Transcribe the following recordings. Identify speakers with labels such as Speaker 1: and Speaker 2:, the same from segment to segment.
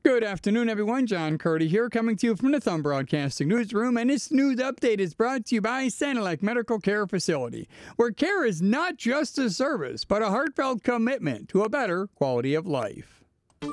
Speaker 1: Good afternoon, everyone. John Curdy here, coming to you from the Thumb Broadcasting Newsroom, and this news update is brought to you by Sanilac Medical Care Facility, where care is not just a service, but a heartfelt commitment to a better quality of life.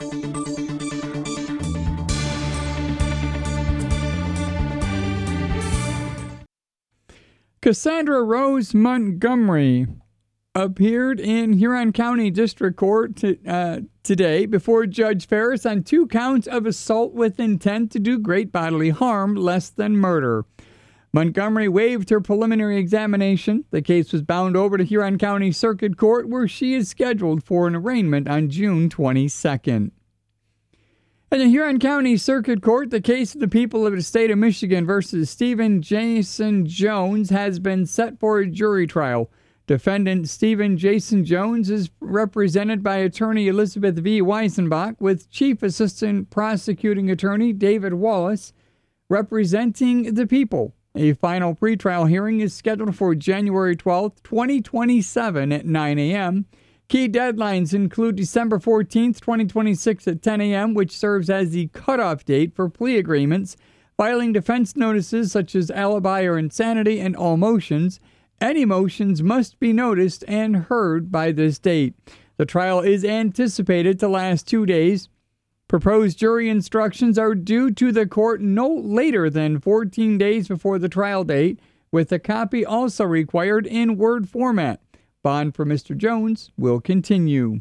Speaker 1: Cassandra Rose Montgomery appeared in Huron County District Court today before Judge Ferris on 2 counts of assault with intent to do great bodily harm, less than murder. Montgomery waived her preliminary examination. The case was bound over to Huron County Circuit Court, where she is scheduled for an arraignment on June 22nd. In the Huron County Circuit Court, the case of the people of the state of Michigan versus Stephen Jason Jones has been set for a jury trial. Defendant Stephen Jason Jones is represented by attorney Elizabeth V. Weisenbach, with Chief Assistant Prosecuting Attorney David Wallace representing the people. A final pretrial hearing is scheduled for January 12, 2027 at 9 a.m. Key deadlines include December 14, 2026 at 10 a.m., which serves as the cutoff date for plea agreements, filing defense notices such as alibi or insanity, and all motions. Any motions must be noticed and heard by this date. The trial is anticipated to last 2 days. Proposed jury instructions are due to the court no later than 14 days before the trial date, with a copy also required in Word format. Bond for Mr. Jones will continue.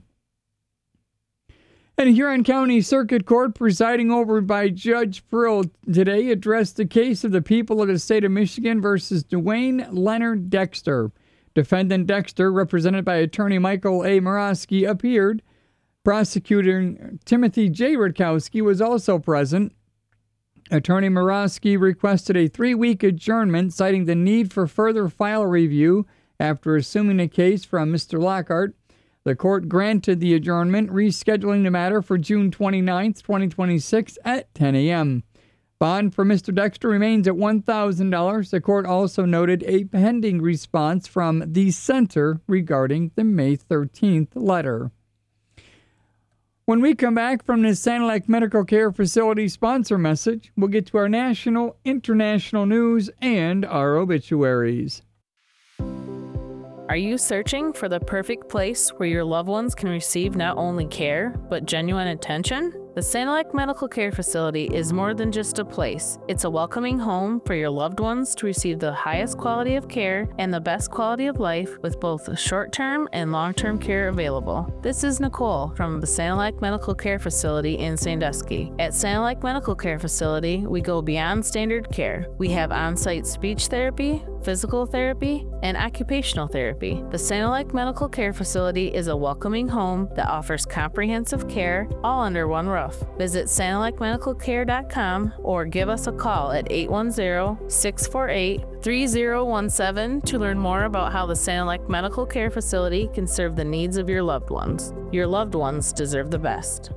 Speaker 1: And Huron County Circuit Court, presiding over by Judge Frill today, addressed the case of the people of the state of Michigan versus Dwayne Leonard Dexter. Defendant Dexter, represented by attorney Michael A. Murawski, appeared. Prosecutor Timothy J. Rutkowski was also present. Attorney Murawski requested a 3-week adjournment, citing the need for further file review after assuming the case from Mr. Lockhart. The court granted the adjournment, rescheduling the matter for June 29, 2026 at 10 a.m. Bond for Mr. Dexter remains at $1,000. The court also noted a pending response from the center regarding the May 13th letter. When we come back from this Sanilac Medical Care Facility sponsor message, we'll get to our national, international news, and our obituaries.
Speaker 2: Are you searching for the perfect place where your loved ones can receive not only care, but genuine attention? The Sanilac Medical Care Facility is more than just a place. It's a welcoming home for your loved ones to receive the highest quality of care and the best quality of life, with both short-term and long-term care available. This is Nicole from the Sanilac Medical Care Facility in Sandusky. At Sanilac Medical Care Facility, we go beyond standard care. We have on-site speech therapy, physical therapy, and occupational therapy. The Sanilac Medical Care Facility is a welcoming home that offers comprehensive care, all under one roof. Visit SanilacMedicalCare.com or give us a call at 810-648-3017 to learn more about how the Sanilac Medical Care Facility can serve the needs of your loved ones. Your loved ones deserve the best.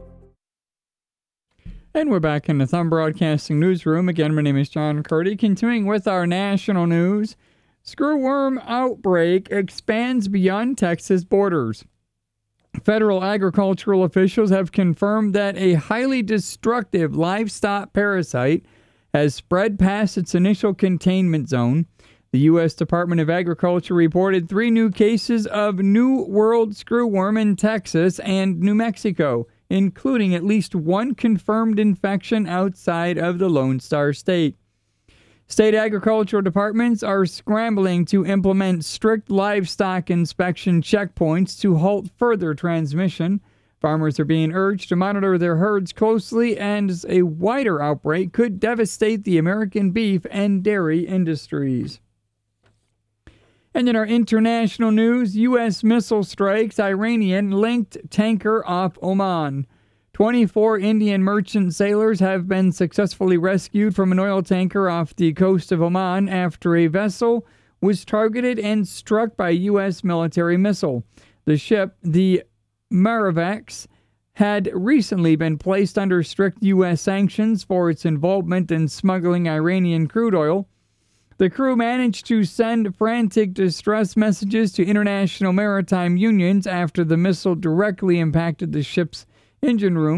Speaker 1: And we're back in the Thumb Broadcasting Newsroom. Again, my name is John Curdy. Continuing with our national news, screwworm outbreak expands beyond Texas borders. Federal agricultural officials have confirmed that a highly destructive livestock parasite has spread past its initial containment zone. The U.S. Department of Agriculture reported 3 new cases of New World screwworm in Texas and New Mexico, including at least 1 confirmed infection outside of the Lone Star State. State agricultural departments are scrambling to implement strict livestock inspection checkpoints to halt further transmission. Farmers are being urged to monitor their herds closely, as a wider outbreak could devastate the American beef and dairy industries. And in our international news, U.S. missile strikes Iranian-linked tanker off Oman. 24 Indian merchant sailors have been successfully rescued from an oil tanker off the coast of Oman after a vessel was targeted and struck by a U.S. military missile. The ship, the Marivax, had recently been placed under strict U.S. sanctions for its involvement in smuggling Iranian crude oil. The crew managed to send frantic distress messages to international maritime unions after the missile directly impacted the ship's engine room.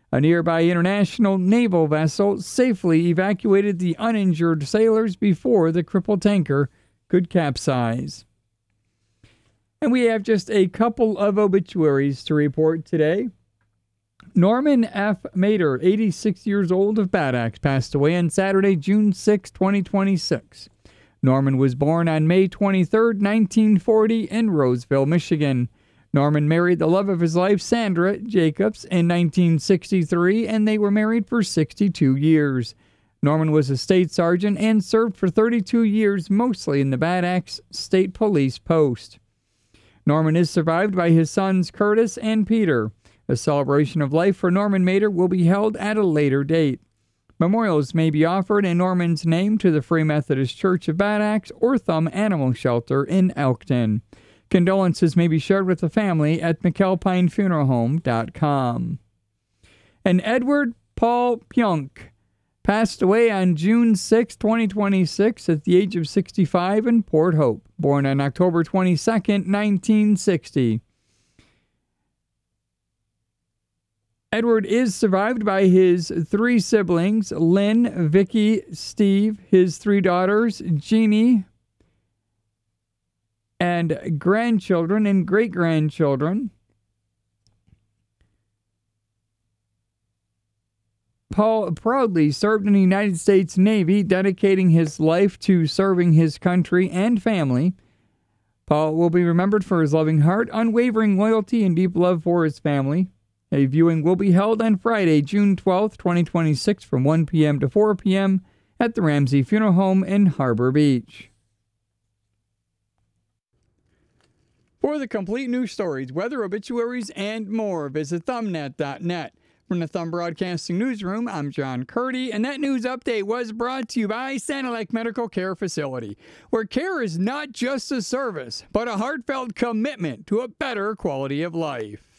Speaker 1: A nearby international naval vessel safely evacuated the uninjured sailors before the crippled tanker could capsize. And we have just a couple of obituaries to report today. Norman F. Mader, 86 years old, of Bad Axe, passed away on Saturday, June 6, 2026. Norman was born on May 23, 1940, in Roseville, Michigan. Norman married the love of his life, Sandra Jacobs, in 1963, and they were married for 62 years. Norman was a state sergeant and served for 32 years, mostly in the Bad Axe State Police Post. Norman is survived by his sons Curtis and Peter. A celebration of life for Norman Mader will be held at a later date. Memorials may be offered in Norman's name to the Free Methodist Church of Bad Axe or Thumb Animal Shelter in Elkton. Condolences may be shared with the family at McAlpineFuneralHome.com. And Edward Paul Pionk passed away on June 6, 2026 at the age of 65 in Port Hope, born on October 22, 1960. Edward is survived by his 3 siblings, Lynn, Vicky, Steve, his 3 daughters, Jeannie, and grandchildren and great-grandchildren. Paul proudly served in the United States Navy, dedicating his life to serving his country and family. Paul will be remembered for his loving heart, unwavering loyalty, and deep love for his family. A viewing will be held on Friday, June 12, 2026, from 1 p.m. to 4 p.m. at the Ramsey Funeral Home in Harbor Beach. For the complete news stories, weather, obituaries, and more, visit thumbnet.net. From the Thumb Broadcasting Newsroom, I'm John Curdy, and that news update was brought to you by Sanilac Medical Care Facility, where care is not just a service, but a heartfelt commitment to a better quality of life.